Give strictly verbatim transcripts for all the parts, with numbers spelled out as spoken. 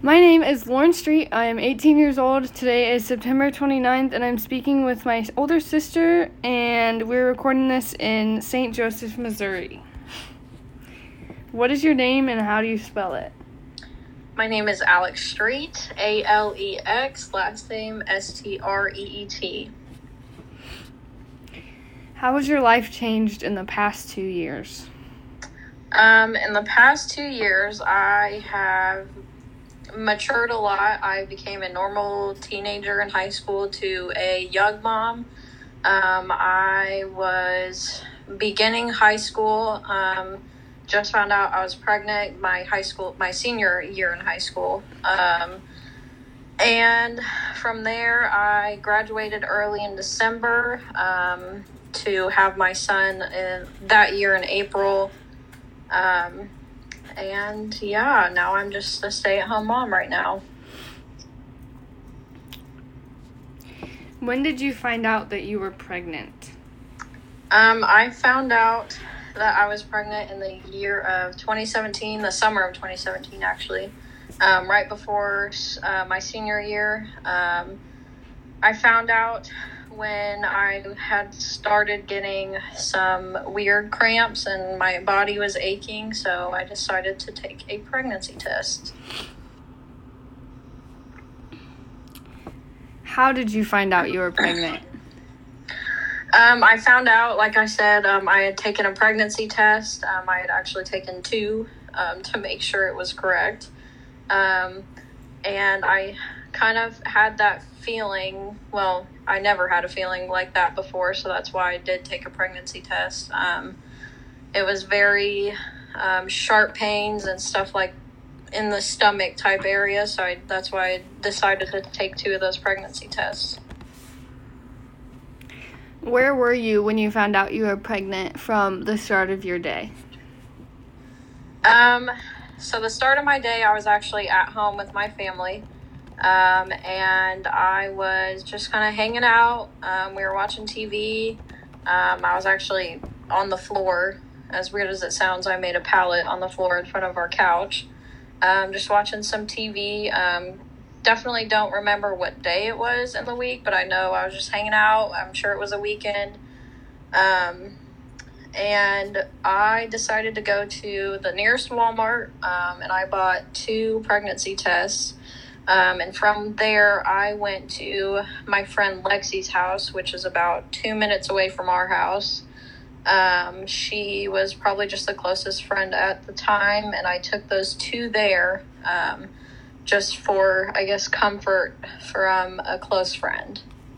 My name is Lauren Street. I am eighteen years old. Today is September twenty-ninth, and I'm speaking with my older sister, and we're recording this in Saint Joseph, Missouri. What is your name, and how do you spell it? My name is Alex Street, A L E X, last name S T R E E T. How has your life changed in the past two years? Um, in the past two years, I have matured a lot. I became a normal teenager in high school to a young mom. Um, I was beginning high school, um, just found out I was pregnant my high school, my senior year in high school. Um, and from there, I graduated early in December, um, to have my son in that year in April. Um, and yeah, now I'm just a stay-at-home mom right now. When did you find out that you were pregnant? Um, I found out that I was pregnant in the year of twenty seventeen, the summer of twenty seventeen, actually, um, right before uh, my senior year. Um, I found out when I had started getting some weird cramps and my body was aching, so I decided to take a pregnancy test. How did you find out you were pregnant? Um, I found out, like I said, um, I had taken a pregnancy test. Um, I had actually taken two um, to make sure it was correct. Um, and I kind of had that feeling, well, I never had a feeling like that before, so that's why I did take a pregnancy test. Um, it was very um, sharp pains and stuff like in the stomach type area, so I, that's why I decided to take two of those pregnancy tests. Where were you when you found out you were pregnant from the start of your day? Um, so the start of my day, I was actually at home with my family. Um, and I was just kind of hanging out. Um, we were watching T V. Um, I was actually on the floor. As weird as it sounds, I made a pallet on the floor in front of our couch. Um, just watching some T V. Um, definitely don't remember what day it was in the week, but I know I was just hanging out. I'm sure it was a weekend. Um, and I decided to go to the nearest Walmart, um, and I bought two pregnancy tests. Um, and from there, I went to my friend Lexi's house, which is about two minutes away from our house. Um, she was probably just the closest friend at the time, and I took those two there um, just for, I guess, comfort from a close friend.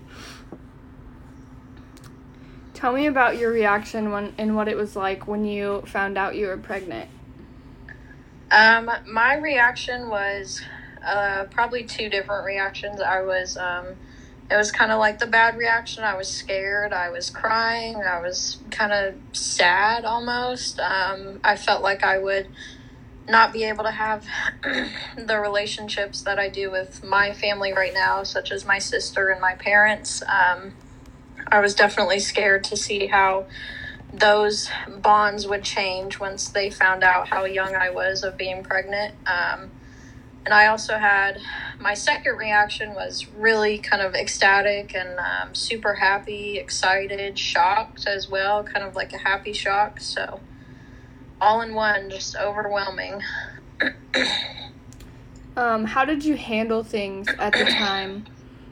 Tell me about your reaction when and what it was like when you found out you were pregnant. Um, my reaction was... Uh, probably two different reactions. I was, um, it was kind of like the bad reaction. I was scared. I was crying. I was kind of sad almost. Um, I felt like I would not be able to have the relationships that I do with my family right now, such as my sister and my parents. Um, I was definitely scared to see how those bonds would change once they found out how young I was of being pregnant. Um, And I also had, my second reaction was really kind of ecstatic and um, super happy, excited, shocked as well, kind of like a happy shock. So all in one, just overwhelming. Um, how did you handle things at the time?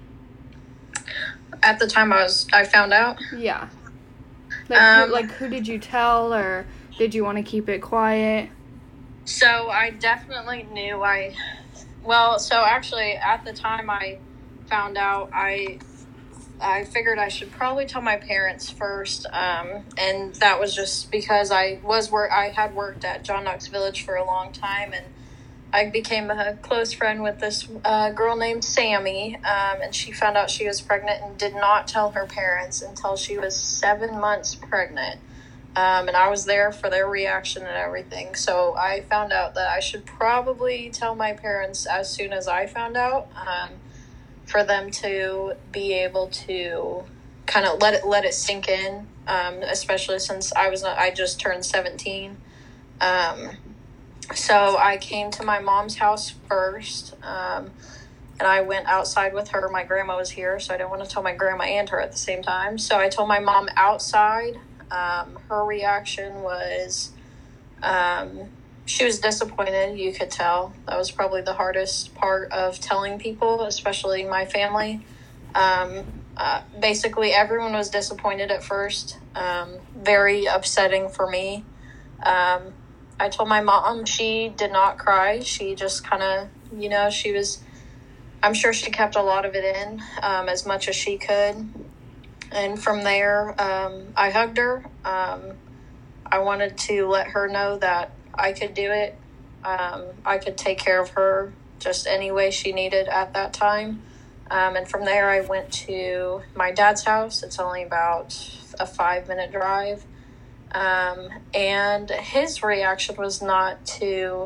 At the time I was, I found out? Yeah. Like, Um, who, like who did you tell, or did you want to keep it quiet? So I definitely knew I... Well, so actually, at the time I found out, I I figured I should probably tell my parents first, um, and that was just because I was work. I had worked at John Knox Village for a long time, and I became a close friend with this uh, girl named Sammy, um, and she found out she was pregnant and did not tell her parents until she was seven months pregnant. Um, and I was there for their reaction and everything. So I found out that I should probably tell my parents as soon as I found out, um, for them to be able to kind of let it let it sink in. Um, especially since I was not, I just turned seventeen. Um, So I came to my mom's house first, um, and I went outside with her. My grandma was here, so I didn't want to tell my grandma and her at the same time. So I told my mom outside. Um, her reaction was, um, she was disappointed, you could tell. That was probably the hardest part of telling people, especially my family. Um, uh, basically, everyone was disappointed at first. Um, very upsetting for me. Um, I told my mom, she did not cry. She just kind of, you know, she was, I'm sure she kept a lot of it in, um, as much as she could. And from there, um, I hugged her. Um, I wanted to let her know that I could do it. Um, I could take care of her just any way she needed at that time. Um, and from there, I went to my dad's house. It's only about a five minute drive. Um, and his reaction was not too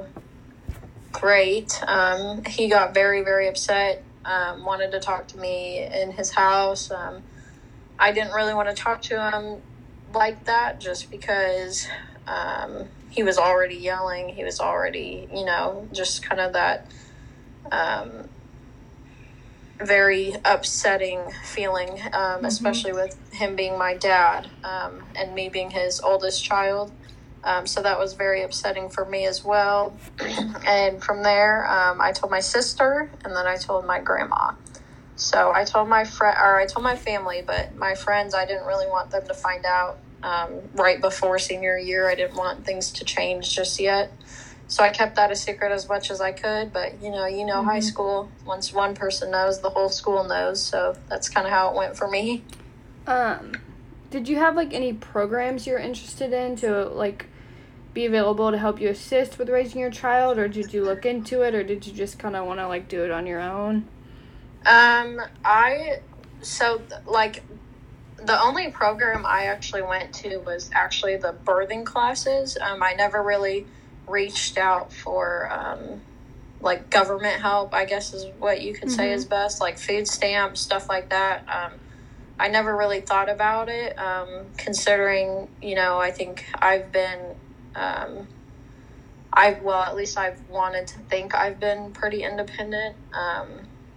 great. Um, he got very, very upset, um, wanted to talk to me in his house. Um, I didn't really want to talk to him like that just because um, he was already yelling. He was already, you know, just kind of that um, very upsetting feeling, um, mm-hmm. especially with him being my dad um, and me being his oldest child. Um, so that was very upsetting for me as well. And from there, um, I told my sister, and then I told my grandma. So I told my friend, or I told my family, but my friends, I didn't really want them to find out um, right before senior year. I didn't want things to change just yet. So I kept that a secret as much as I could. But, you know, you know, mm-hmm. high school, once one person knows, the whole school knows. So that's kind of how it went for me. Um, did you have, like, any programs you're interested in to, like, be available to help you assist with raising your child? Or did you look into it? Or did you just kind of want to, like, do it on your own? Um, I, so, like, the only program I actually went to was actually the birthing classes. Um, I never really reached out for, um, like, government help, I guess is what you could mm-hmm. say is best, like food stamps, stuff like that. Um, I never really thought about it, um, considering, you know, I think I've been, um, I've, well, at least I've wanted to think I've been pretty independent, um,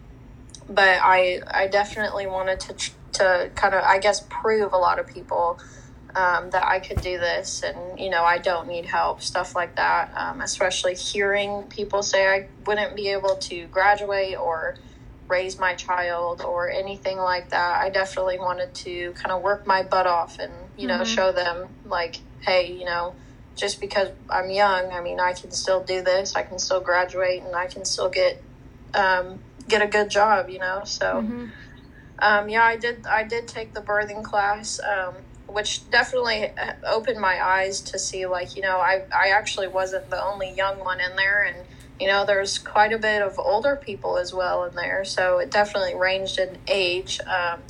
but I, I definitely wanted to, to kind of, I guess, prove a lot of people Um, that I could do this and, you know, I don't need help, stuff like that, um, especially hearing people say I wouldn't be able to graduate or raise my child or anything like that. I definitely wanted to kind of work my butt off and, you know, mm-hmm. show them, like, hey, you know, just because I'm young, I mean, I can still do this, I can still graduate, and I can still get um, get a good job, you know, so, mm-hmm. um, yeah, I did, I did take the birthing class, um, which definitely opened my eyes to see, like, you know, I, I actually wasn't the only young one in there. And, you know, there's quite a bit of older people as well in there. So it definitely ranged in age. Um,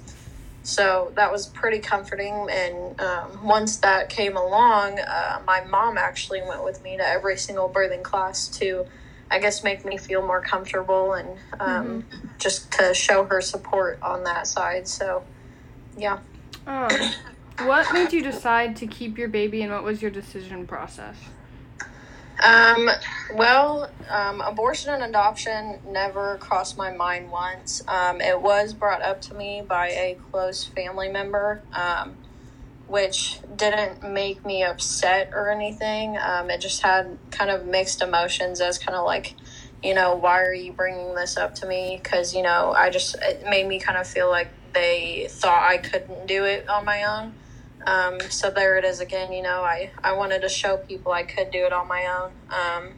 so that was pretty comforting. And um, once that came along, uh, my mom actually went with me to every single birthing class to, I guess, make me feel more comfortable and um, mm-hmm. just to show her support on that side. So, yeah. Oh. What made you decide to keep your baby, and what was your decision process? Um, well, um, abortion and adoption never crossed my mind once. Um, it was brought up to me by a close family member, um, which didn't make me upset or anything. Um, it just had kind of mixed emotions as kind of like, you know, why are you bringing this up to me? Because, you know, I just, it made me kind of feel like they thought I couldn't do it on my own. Um, so there it is again, you know, I, I wanted to show people I could do it on my own. Um,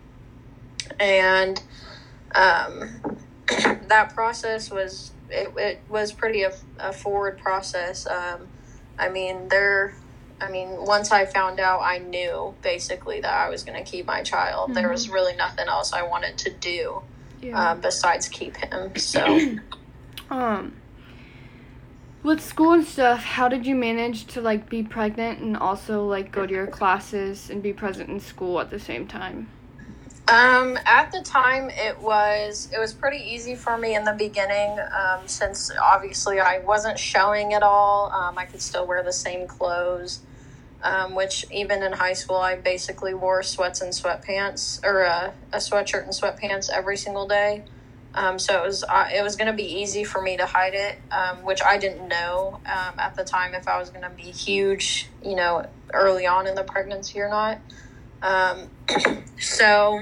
and, um, that process was, it, it was pretty a, a forward process. Um, I mean, there, I mean, once I found out, I knew basically that I was going to keep my child. Mm-hmm. There was really nothing else I wanted to do, yeah. uh, besides keep him. So, um, with school and stuff, how did you manage to, like, be pregnant and also, like, go to your classes and be present in school at the same time? Um, at the time, it was, it was pretty easy for me in the beginning, um, since obviously I wasn't showing at all. Um, I could still wear the same clothes. um, which even in high school, I basically wore sweats and sweatpants, or a, a sweatshirt and sweatpants every single day. Um, so it was uh, it was going to be easy for me to hide it, um, which I didn't know um, at the time if I was going to be huge, you know, early on in the pregnancy or not. Um, so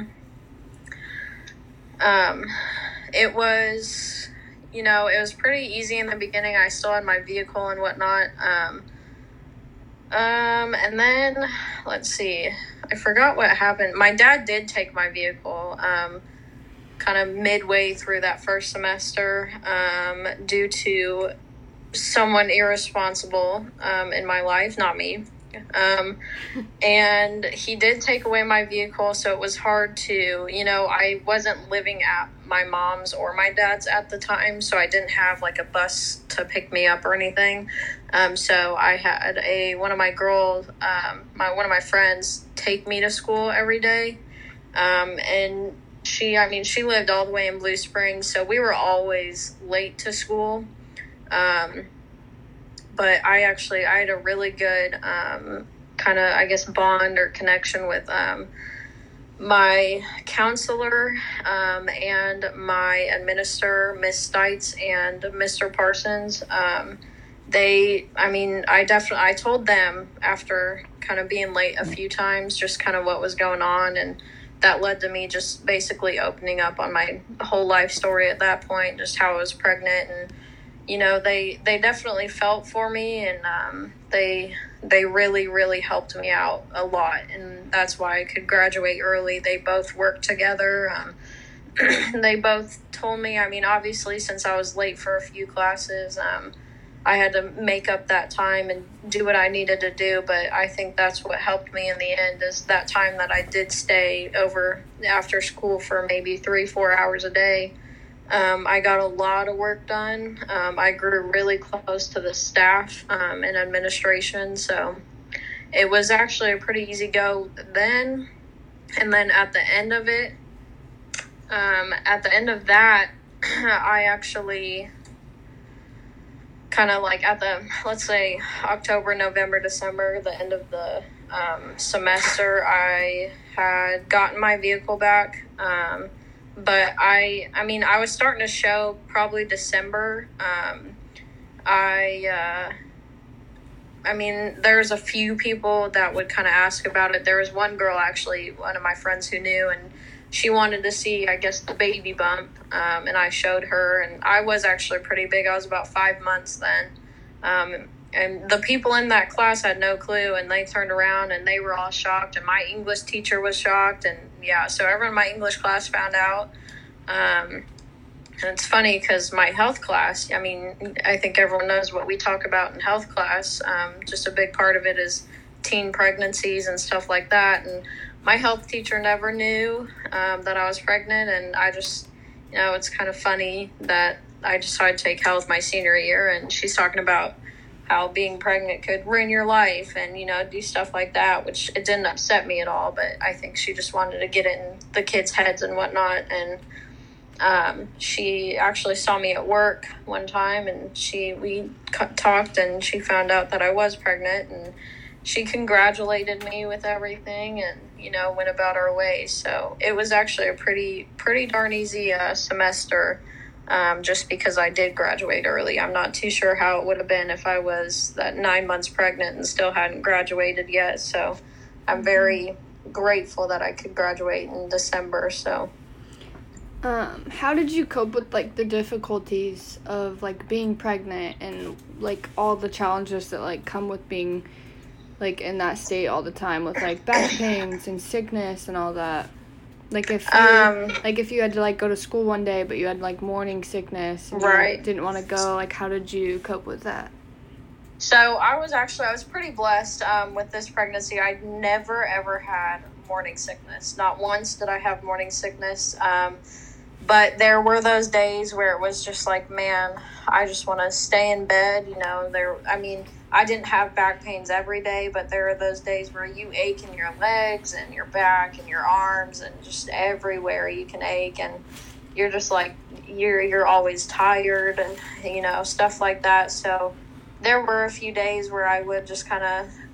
um, it was, you know, it was pretty easy in the beginning. I still had my vehicle and whatnot. Um, um, and then, let's see, I forgot what happened. My dad did take my vehicle, um, kind of midway through that first semester, um, due to someone irresponsible, um, in my life, not me. Um, and he did take away my vehicle, so it was hard to, you know, I wasn't living at my mom's or my dad's at the time, so I didn't have like a bus to pick me up or anything. Um, so I had a, one of my girls, um, my, one of my friends take me to school every day. Um, and she, I mean, she lived all the way in Blue Springs, so we were always late to school. Um, But I actually, I had a really good um, kind of, I guess, bond or connection with um, my counselor um, and my administrator, Miss Stites and Mister Parsons. Um, they, I mean, I definitely, I told them after kind of being late a few times, just kind of what was going on. And that led to me just basically opening up on my whole life story at that point, just how I was pregnant. And you know, they, they definitely felt for me, and um, they they really, really helped me out a lot, and that's why I could graduate early. They both worked together. Um, they both told me, I mean, obviously, since I was late for a few classes, um, I had to make up that time and do what I needed to do, but I think that's what helped me in the end, is that time that I did stay over after school for maybe three, four hours a day. Um, I got a lot of work done. Um, I grew really close to the staff um, and administration, so it was actually a pretty easy go then. And then at the end of it, um, at the end of that, I actually kind of like at the, let's say, October, November, December, the end of the um, semester, I had gotten my vehicle back. Um, But I, I mean, I was starting to show probably December. Um, I, uh, I mean, there's a few people that would kind of ask about it. There was one girl, actually, one of my friends who knew, and she wanted to see, I guess, the baby bump. Um, and I showed her, and I was actually pretty big. I was about five months then. Um, and the people in that class had no clue, and they turned around and they were all shocked, and my English teacher was shocked, and yeah, so everyone in my English class found out. Um, and it's funny because my health class, I mean, I think everyone knows what we talk about in health class. Um, just a big part of it is teen pregnancies and stuff like that, and my health teacher never knew um, that I was pregnant, and I just, you know, it's kind of funny that I decided to take health my senior year, and she's talking about how being pregnant could ruin your life and, you know, do stuff like that, which it didn't upset me at all, but I think she just wanted to get it in the kids' heads and whatnot. And um, she actually saw me at work one time, and she we talked, and she found out that I was pregnant, and she congratulated me with everything and, you know, went about our way. So it was actually a pretty, pretty darn easy uh, semester. Um, just because I did graduate early. I'm not too sure how it would have been if I was that nine months pregnant and still hadn't graduated yet. So I'm very grateful that I could graduate in December. So, um, how did you cope with like the difficulties of like being pregnant and like all the challenges that like come with being like in that state all the time with like back pains and sickness and all that? Like if you, um, like if you had to like go to school one day, but you had like morning sickness, and right? You didn't want to go. Like, how did you cope with that? So I was actually I was pretty blessed um, with this pregnancy. I never ever had morning sickness. Not once did I have morning sickness. Um, but there were those days where it was just like, man, I just want to stay in bed. You know, there. I mean. I didn't have back pains every day, but there are those days where you ache in your legs and your back and your arms and just everywhere you can ache, and you're just like, you're you're always tired and, you know, stuff like that. So there were a few days where I would just kind of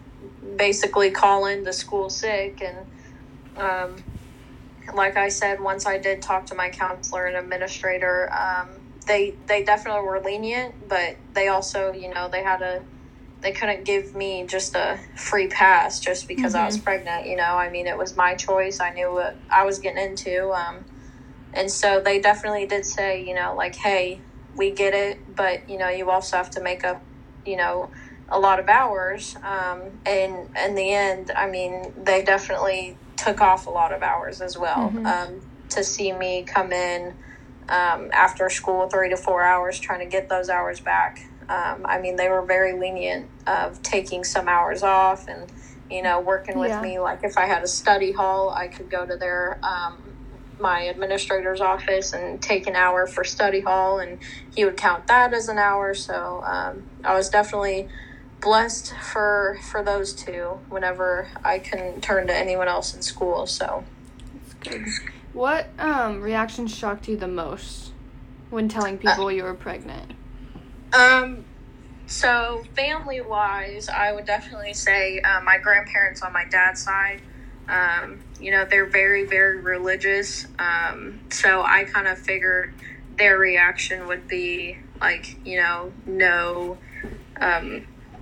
basically call in the school sick. And um, like I said, once I did talk to my counselor and administrator, um, they they definitely were lenient, but they also, you know, they had a they couldn't give me just a free pass just because mm-hmm. I was pregnant. You know, I mean, it was my choice. I knew what I was getting into. Um, and so they definitely did say, you know, like, hey, we get it, but, you know, you also have to make up, you know, a lot of hours. Um, and in the end, I mean, they definitely took off a lot of hours as well, mm-hmm. um, to see me come in um, after school, three to four hours, trying to get those hours back. Um, I mean, they were very lenient of taking some hours off and, you know, working with yeah. me. Like if I had a study hall, I could go to their, um, my administrator's office and take an hour for study hall, and he would count that as an hour. So um, I was definitely blessed for for those two whenever I couldn't turn to anyone else in school. So that's good. What um, reaction shocked you the most when telling people uh, you were pregnant? Um, so family-wise, I would definitely say uh, my grandparents on my dad's side, um, you know, they're very, very religious. Um, so I kind of figured their reaction would be like, you know, no. Um,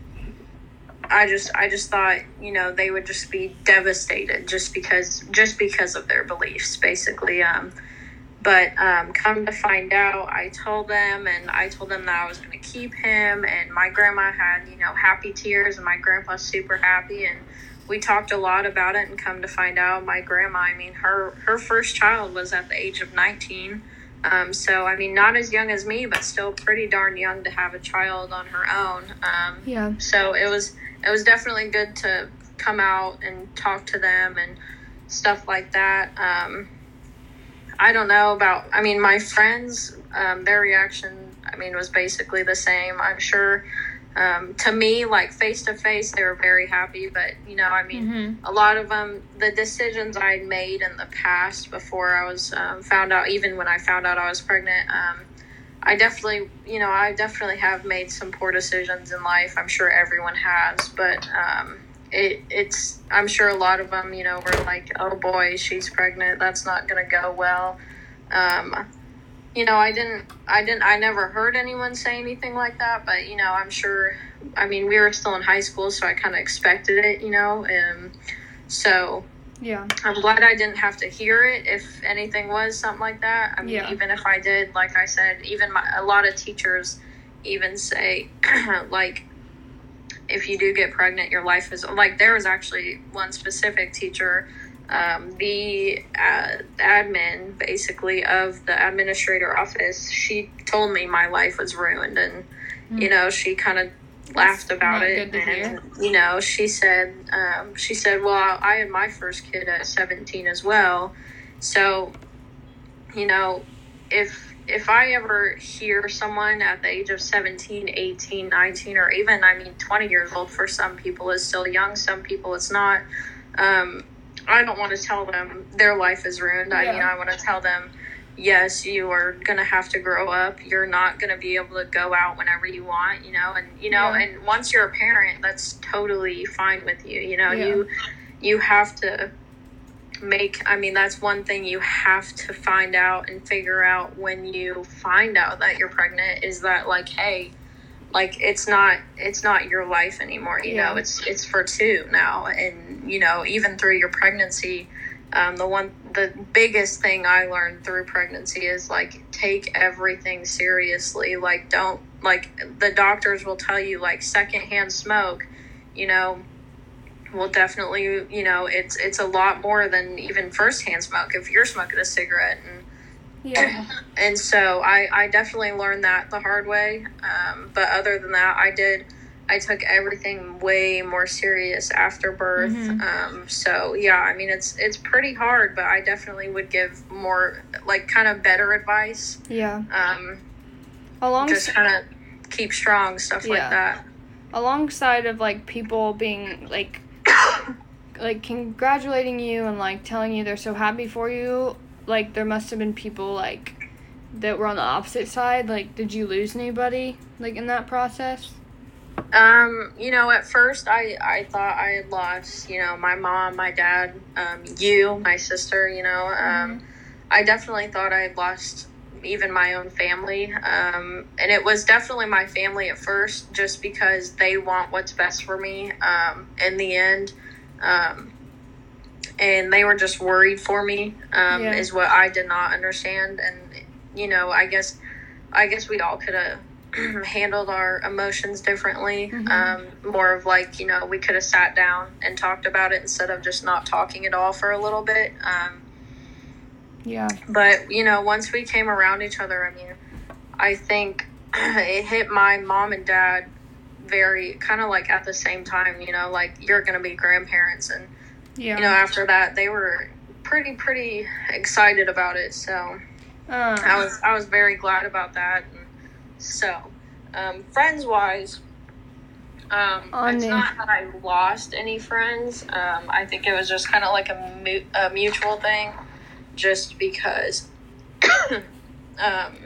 I just, I just thought, you know, they would just be devastated just because, just because of their beliefs, basically. Um, But um, come to find out, I told them, and I told them that I was going to keep him, and my grandma had, you know, happy tears, and my grandpa's super happy, and we talked a lot about it, and come to find out, my grandma, I mean, her, her first child was at the age of nineteen, um, so, I mean, not as young as me, but still pretty darn young to have a child on her own. Um, yeah. So it was, it was definitely good to come out and talk to them and stuff like that. Um I don't know about, I mean, my friends, um, their reaction, I mean, was basically the same. I'm sure, um, to me, like face to face, they were very happy. But, you know, I mean, mm-hmm. a lot of them, the decisions I made in the past before I was um, found out, even when I found out I was pregnant, um, I definitely, you know, I definitely have made some poor decisions in life. I'm sure everyone has, but, um, It, it's, I'm sure a lot of them, you know, were like, oh boy, she's pregnant. That's not going to go well. Um, you know, I didn't, I didn't, I never heard anyone say anything like that, but, you know, I'm sure, I mean, we were still in high school, so I kind of expected it, you know, and so yeah, I'm glad I didn't have to hear it if anything was something like that. I mean, yeah. even if I did, like I said, even my, a lot of teachers even say, like, if you do get pregnant, your life is, like, there was actually one specific teacher, um, the uh, admin, basically, of the administrator office, she told me my life was ruined, and, mm. you know, she kind of laughed about it, and, hear. you know, she said, um, she said, well, I had my first kid at seventeen as well, so, you know, if, if I ever hear someone at the age of seventeen, eighteen, nineteen, or even, I mean, twenty years old for some people is still young, some people it's not, um, I don't want to tell them their life is ruined. Yeah. I mean, I want to tell them, yes, you are going to have to grow up. You're not going to be able to go out whenever you want, you know, and, you know, yeah. and once you're a parent, that's totally fine with you. You know, yeah. you, you have to make, I mean, that's one thing you have to find out and figure out when you find out that you're pregnant, is that, like, hey, like, it's not, it's not your life anymore, you yeah. know, it's, it's for two now. And, you know, even through your pregnancy, um, the one, the biggest thing I learned through pregnancy is, like, take everything seriously. Like, don't, like, the doctors will tell you, like, secondhand smoke, you know, will definitely, you know, it's it's a lot more than even firsthand smoke if you're smoking a cigarette. And yeah. and so I, I definitely learned that the hard way. Um, but other than that, I did, I took everything way more serious after birth. Mm-hmm. Um, so yeah, I mean, it's it's pretty hard, but I definitely would give more, like, kind of better advice. Yeah. Um, Along just kind of keep strong, stuff yeah. like that. Alongside of, like, people being, like, like, congratulating you and, like, telling you they're so happy for you, like, there must have been people, like, that were on the opposite side. Like, did you lose anybody, like, in that process? Um, you know, at first I, I thought I had lost, you know, my mom, my dad, um, you, my sister, you know, um, Mm-hmm. I definitely thought I had lost even my own family. Um, and it was definitely my family at first, just because they want what's best for me, um, in the end. Um, and they were just worried for me, um, Yeah. is what I did not understand. And, you know, I guess, I guess we all could have handled our emotions differently. Mm-hmm. Um, more of like, you know, we could have sat down and talked about it instead of just not talking at all for a little bit. Um, Yeah. but, you know, once we came around each other, I mean, I think it hit my mom and dad very kind of like at the same time, you know, like you're going to be grandparents. And, Yeah. you know, after that, they were pretty, pretty excited about it. So Uh, I was, I was very glad about that. And so, um, friends wise, um, On it's the- not that I lost any friends. Um, I think it was just kind of like a, mu- a mutual thing, just because, um,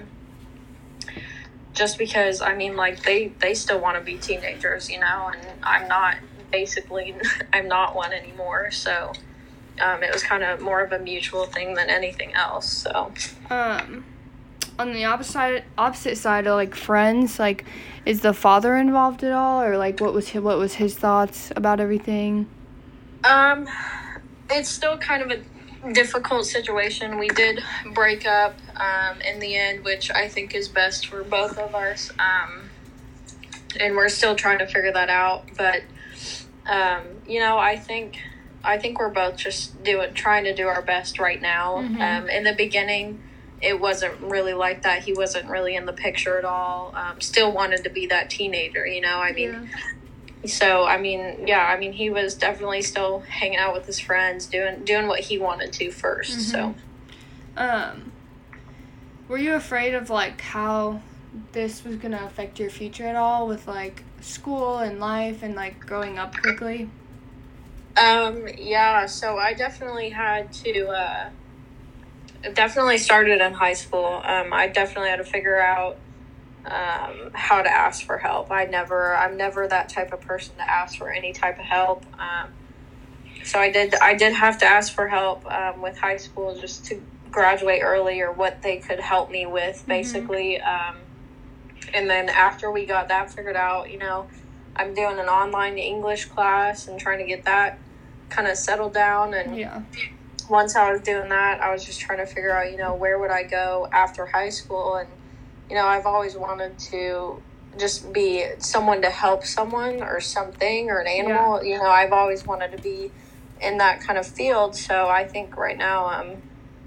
just because, I mean, like, they, they still want to be teenagers, you know, and I'm not, basically, I'm not one anymore, so, um, it was kind of more of a mutual thing than anything else, so. um, on the opposite side, opposite side of like friends, like, is the father involved at all, or like, what was his, what was his thoughts about everything? Um, it's still kind of a difficult situation. We did break up, um, in the end, which I think is best for both of us, um, and we're still trying to figure that out, but, um, you know, I think, I think we're both just doing, trying to do our best right now. Mhm. Um, in the beginning, it wasn't really like that. He wasn't really in the picture at all. Um, still wanted to be that teenager, you know, I mean, Yeah. so, I mean, yeah, I mean, he was definitely still hanging out with his friends, doing, doing what he wanted to first, so. Um, were you afraid of like how this was gonna affect your future at all with like school and life and like growing up quickly? Um, yeah, so I definitely had to, uh, it definitely started in high school. Um, I definitely had to figure out, um, how to ask for help. I never, I'm never that type of person to ask for any type of help. Um, so I did, I did have to ask for help, um, with high school just to graduate early, or what they could help me with, basically. Mm-hmm. Um, and then after we got that figured out, you know, I'm doing an online English class and trying to get that kind of settled down. And Yeah. once I was doing that, I was just trying to figure out, you know, where would I go after high school? And, you know, I've always wanted to just be someone to help someone or something, or an animal. Yeah. You know, I've always wanted to be in that kind of field. So I think right now, um,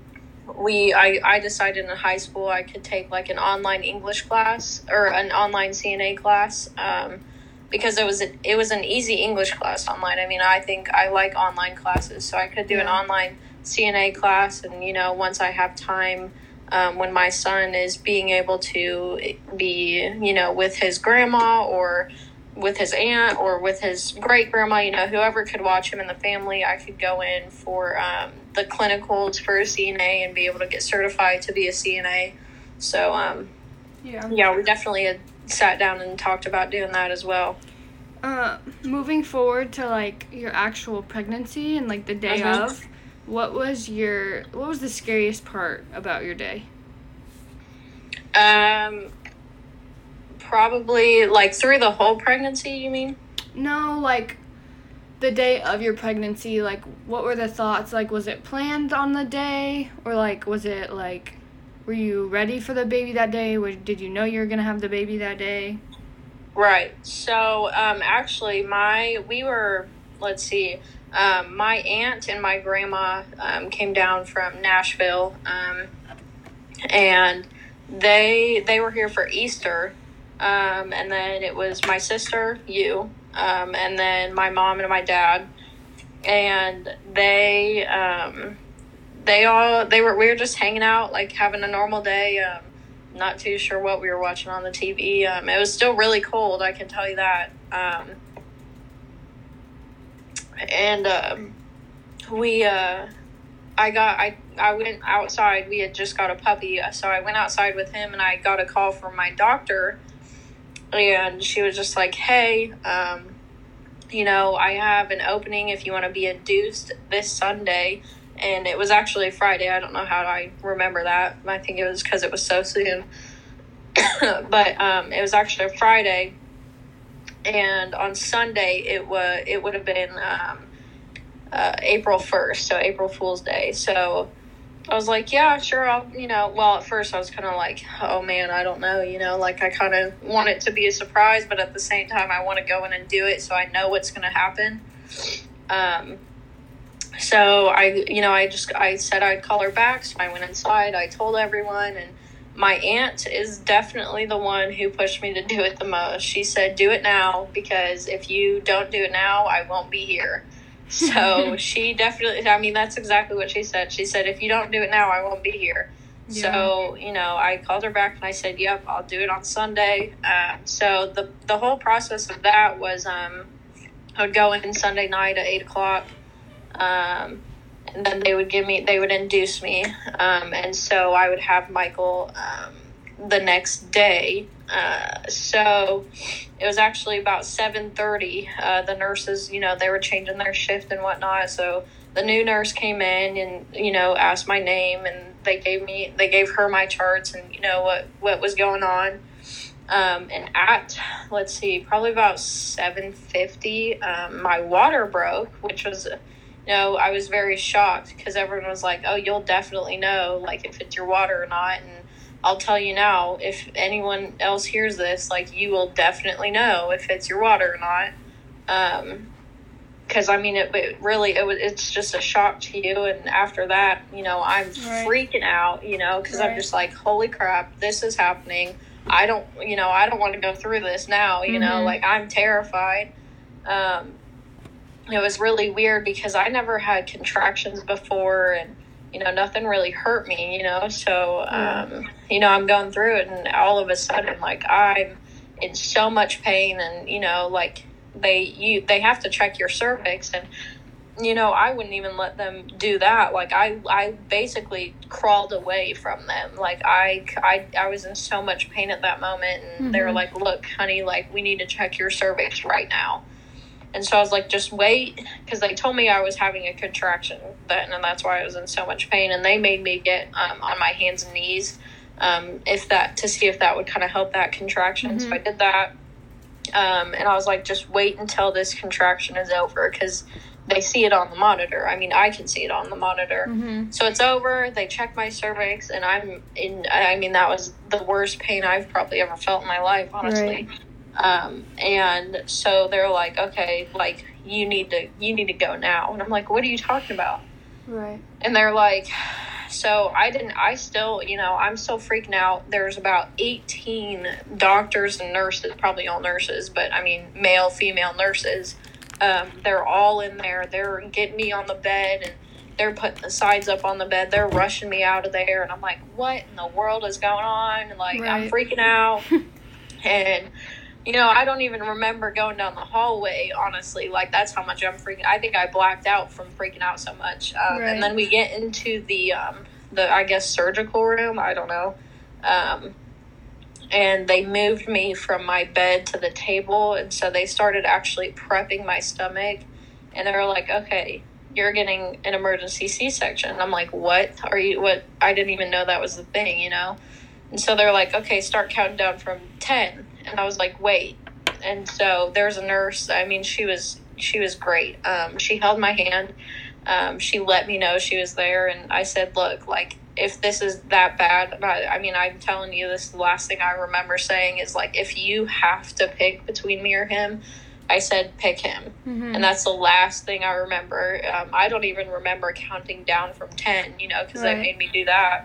we, I, I decided in high school I could take like an online English class or an online C N A class, um, because it was, a, it was an easy English class online. I mean, I think I like online classes, so I could do yeah. an online C N A class. And, you know, once I have time, um, when my son is being able to be, you know, with his grandma or with his aunt or with his great grandma, you know, whoever could watch him in the family, I could go in for, um, the clinicals for a C N A and be able to get certified to be a C N A. So, um, yeah, yeah, we definitely had sat down and talked about doing that as well. Uh, moving forward to like your actual pregnancy and like the day mm-hmm. of, what was your what was the scariest part about your day? Um, probably like through the whole pregnancy, you mean? No, like the day of your pregnancy. Like, what were the thoughts? Like, was it planned on the day, or like was it like, were you ready for the baby that day? Or did you know you were gonna have the baby that day? Right. So, um, actually, my, we were, let's see, um, my aunt and my grandma, um, came down from Nashville, um, and they, they were here for Easter, um, and then it was my sister, you, um, and then my mom and my dad, and they, um, they all, they were, we were just hanging out, like, having a normal day, um, not too sure what we were watching on the T V. Um, it was still really cold, I can tell you that. Um, and um, we, uh, I got, I, I went outside. We had just got a puppy, so I went outside with him, and I got a call from my doctor. and she was just like, hey, um, you know, I have an opening if you want to be induced this Sunday. And it was actually Friday. I don't know how I remember that. I think it was because it was so soon. But um, it was actually a Friday. And on Sunday, it was it would have been um, uh, April first, so April Fool's Day. So I was like, yeah, sure, I'll, you know, well, at first I was kind of like, oh, man, I don't know, you know, like I kind of want it to be a surprise, but at the same time, I want to go in and do it so I know what's going to happen. Um, so I, you know, I just, I said I'd call her back, so I went inside, I told everyone, and my aunt is definitely the one who pushed me to do it the most. She said, do it now, because if you don't do it now, I won't be here. So she definitely, I mean, that's exactly what she said. She said, if you don't do it now, I won't be here. Yeah. So, you know, I called her back and I said, yep, I'll do it on Sunday. Um, so the, the whole process of that was, um, I would go in Sunday night at eight o'clock. Um, and then they would give me, they would induce me. Um, and so I would have Michael, um, the next day. Uh, so it was actually about seven thirty. Uh, the nurses, you know, they were changing their shift and whatnot. So the new nurse came in and, you know, asked my name, and they gave me, they gave her my charts and, you know, what, what was going on. Um, and at, let's see, probably about seven fifty, um, my water broke, which was, you know, I was very shocked because everyone was like, oh, you'll definitely know, like, if it's your water or not. And I'll tell you now, if anyone else hears this, like, you will definitely know if it's your water or not. Um, because, I mean, it, it really, it was, it's just a shock to you. And after that, you know, I'm right. freaking out, you know, because right. I'm just like, holy crap, this is happening. I don't, you know, I don't want to go through this now, you mm-hmm. know, like, I'm terrified. Um, it was really weird because I never had contractions before, and, you know, nothing really hurt me, you know, so, um, you know, I'm going through it, and all of a sudden, like, I'm in so much pain, and, you know, like, they, you, they have to check your cervix, and, you know, I wouldn't even let them do that. Like, I, I basically crawled away from them. Like, I, I, I was in so much pain at that moment, and mm-hmm. they were like, look, honey, like, we need to check your cervix right now. And so I was like, just wait, because they told me I was having a contraction then, and that's why I was in so much pain. And they made me get um, on my hands and knees um, if that to see if that would kind of help that contraction. Mm-hmm. So I did that. Um, and I was like, just wait until this contraction is over, because they see it on the monitor. I mean, I can see it on the monitor. Mm-hmm. So it's over. They check my cervix, and I'm in, I mean, that was the worst pain I've probably ever felt in my life, honestly. Right. Um, and so they're like, okay, like, you need to, you need to go now. And I'm like, what are you talking about? Right. And they're like, so I didn't, I still, you know, I'm still freaking out. There's about eighteen doctors and nurses, probably all nurses, but I mean, male, female nurses. Um, they're all in there. They're getting me on the bed, and they're putting the sides up on the bed. They're rushing me out of there. And I'm like, what in the world is going on? Like, right. I'm freaking out. And, you know, I don't even remember going down the hallway, honestly. Like, that's how much I'm freaking. I think I blacked out from freaking out so much. Um, right. And then we get into the, um, the I guess, surgical room. I don't know. Um, and they moved me from my bed to the table. And so they started actually prepping my stomach. And they were like, okay, you're getting an emergency C-section. And I'm like, what are you, what? I didn't even know that was the thing, you know? And so they're like, okay, start counting down from ten. And I was like, wait. And so there's a nurse. I mean, she was she was great. Um, she held my hand. Um, she let me know she was there. And I said, look, like, if this is that bad, I, I mean, I'm telling you, this is the last thing I remember saying is, like, if you have to pick between me or him, I said, pick him. Mm-hmm. And that's the last thing I remember. Um, I don't even remember counting down from ten, you know, because right. they made me do that.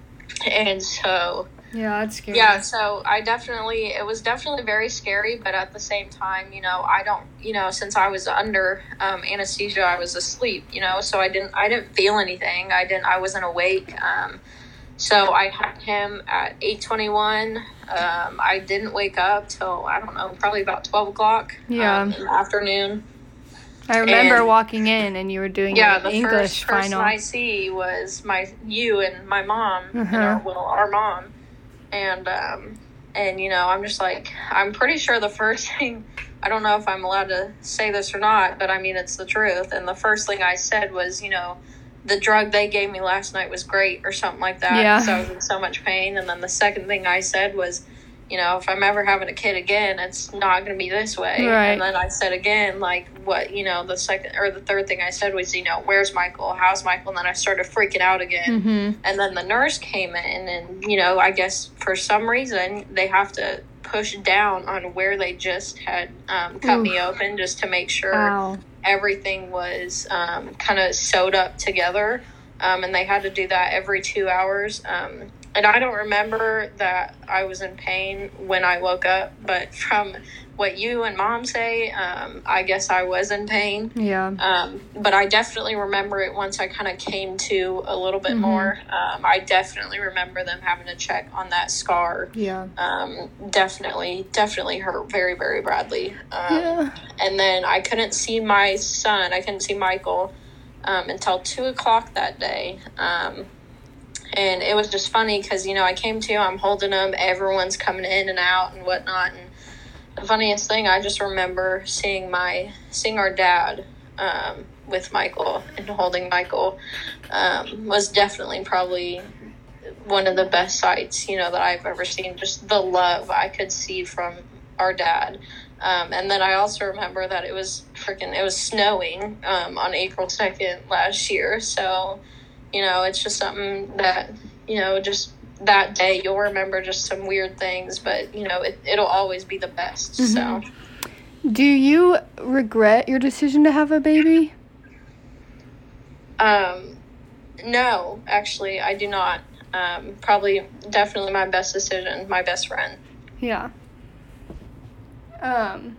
And so... Yeah, that's scary. Yeah, so I definitely, it was definitely very scary, but at the same time, you know, I don't, you know, since I was under um, anesthesia, I was asleep, you know, so I didn't, I didn't feel anything. I didn't, I wasn't awake. Um, so I had him at eight twenty-one. Um, I didn't wake up till, I don't know, probably about twelve o'clock yeah. um, in the afternoon. I remember and, walking in and you were doing yeah, your the English first person final. I see was my, you and my mom, uh-huh. and our, well, our mom. And, um, And, you know, I'm just like, I'm pretty sure the first thing, I don't know if I'm allowed to say this or not, but I mean, it's the truth. And the first thing I said was, you know, the drug they gave me last night was great or something like that. Yeah. So I was in so much pain. And then the second thing I said was, you know, if I'm ever having a kid again, it's not going to be this way. Right. And then I said again, like, what, you know, the second or the third thing I said was, you know, where's Michael? How's Michael? And then I started freaking out again. Mm-hmm. And then the nurse came in, and, you know, I guess for some reason they have to push down on where they just had um, cut Oof. me open just to make sure Wow. everything was um, kind of sewed up together. Um, and they had to do that every two hours. Um And I don't remember that I was in pain when I woke up, but from what you and Mom say, um, I guess I was in pain. Yeah. Um, but I definitely remember it once I kind of came to a little bit Mm-hmm. more. Um, I definitely remember them having to check on that scar. Yeah. Um, definitely, definitely hurt very, very badly. Um, Yeah. And then I couldn't see my son. I couldn't see Michael um, until two o'clock that day. Um And it was just funny because, you know, I came to, I'm holding them, everyone's coming in and out and whatnot. And the funniest thing, I just remember seeing my, seeing our dad um, with Michael and holding Michael um, was definitely probably one of the best sights, you know, that I've ever seen. Just the love I could see from our dad. Um, and then I also remember that it was freaking, it was snowing um, on April second last year. So, you know, it's just something that, you know, just that day you'll remember just some weird things, but, you know, it, it'll always be the best. Mm-hmm. So, do you regret your decision to have a baby? Um, no, actually, I do not. Um, probably definitely my best decision, my best friend. Yeah. Um,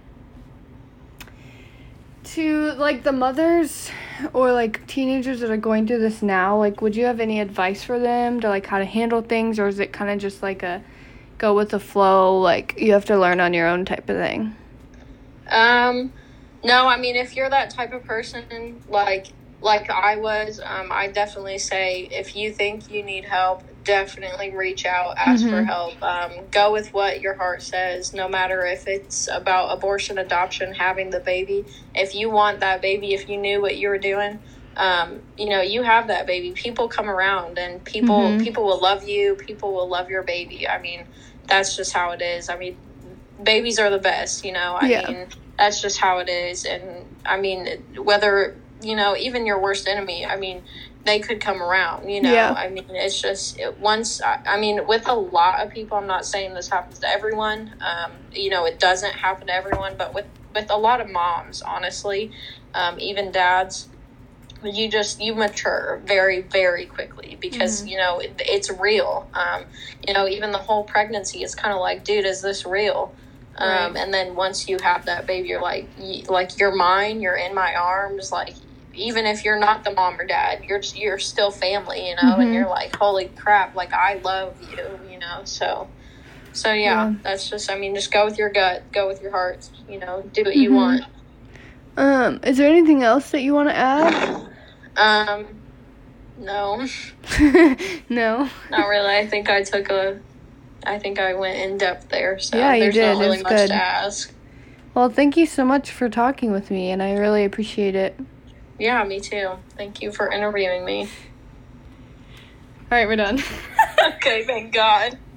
to, like, the mothers or, like, teenagers that are going through this now, like, would you have any advice for them to, like, how to handle things, or is it kind of just, like, a go with the flow, like, you have to learn on your own type of thing? Um, no, I mean, if you're that type of person, like, like I was, um, I definitely say if you think you need help, definitely reach out, ask mm-hmm. for help. Um, go with what your heart says, no matter if it's about abortion, adoption, having the baby. If you want that baby, if you knew what you were doing, um, you know, you have that baby. People come around, and people mm-hmm. people will love you. People will love your baby. I mean, that's just how it is. I mean, babies are the best, you know. I yeah. mean, that's just how it is. And, I mean, whether, you know, even your worst enemy, I mean, they could come around, you know. Yeah. I mean, it's just it, once, I, I mean, with a lot of people, I'm not saying this happens to everyone. Um, you know, it doesn't happen to everyone, but with, with a lot of moms, honestly, um, even dads, you just, you mature very, very quickly because, mm-hmm. you know, it, it's real. Um, you know, even the whole pregnancy is kind of like, dude, is this real? Right. Um, and then once you have that baby, you're like, you, like, you're mine, you're in my arms, like, even if you're not the mom or dad, you're you're still family, you know, mm-hmm. and you're like, holy crap, like, I love you, you know, so, so yeah, yeah, that's just, I mean, just go with your gut, go with your heart, you know, do what mm-hmm. you want. Um, is there anything else that you want to add? Um, no. No? Not really. I think I took a, I think I went in depth there, so yeah, you there's did. not really it's much good. to ask. Well, thank you so much for talking with me, and I really appreciate it. Yeah, me too. Thank you for interviewing me. All right, we're done. Okay, thank God.